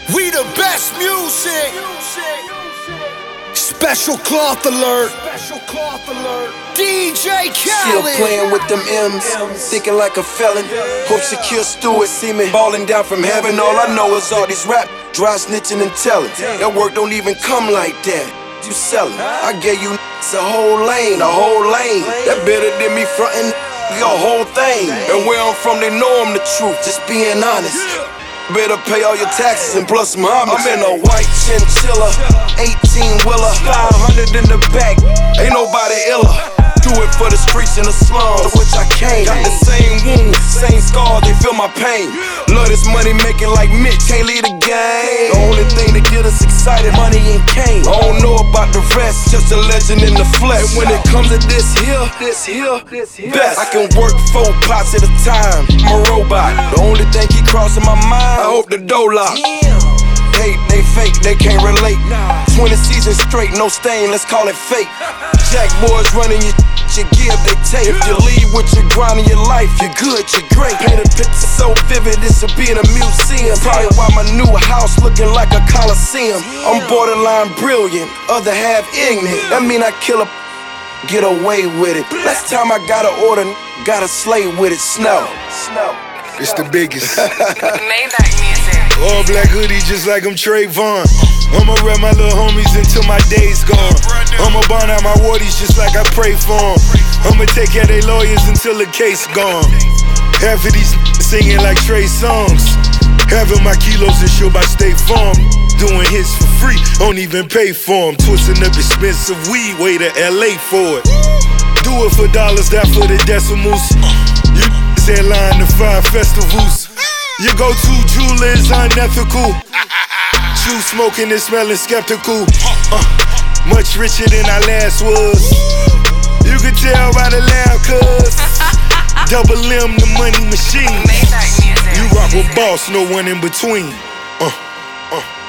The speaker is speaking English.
We the best music. Special cloth alert. DJ Khaled. Still playing with them M's, thinking like a felon. Hope secure Stewart see me falling down from heaven. All I know is all these rap, dry snitching and telling. That work don't even come like that. You sellin'. I gave you a whole lane, That better than me frontin' your whole thing. And where I'm from, they know I'm the truth. Just being honest. Better pay all your taxes and plus some homage. I'm in a white chinchilla, 18-wheeler, 500 in the back. Ain't nobody iller. Do it for the streets and the slums, to which I came. Got the same wounds, same scars, they feel my pain. Love this money making like Mitch, can't leave the game. The only thing that get us excited, money and cane. I don't know about the rest, just a legend in the flesh. And when it comes to this here, best. I can work 4 pots at a time, I'm a robot. The only thing keep crossing my mind, I hope the door lock. Hate, they fake, they can't relate. 20 seasons straight, no stain, let's call it fake. Jack boys running you give, they take. If you leave with your grind in your life, you're good, you're great. Paint a picture so vivid, this will be in a museum. Probably why my new house looking like a coliseum. I'm borderline brilliant, other half ignorant. That mean I kill a get away with it. Last time I got an order, gotta slay with it. Snow. It's the biggest. Maybach music. All black hoodie just like I'm Trayvon. I'ma rep my little homies until my day's gone. I'ma burn out my wardies just like I pray for them. I'ma take care of they lawyers until the case gone. Half of these singing like Trey songs. Having my kilos insured by State Farm. Doing hits for free, don't even pay for them. Twisting up expensive weed, way to LA for it. Do it for dollars, that for the decimals. You headline the 5 festivals. Your go-to jeweler is unethical. Chew smoking and smelling skeptical. Much richer than I last was. You can tell by the laugh, cuz Double M, the money machine. Maybach music. You rock with boss, no one in between.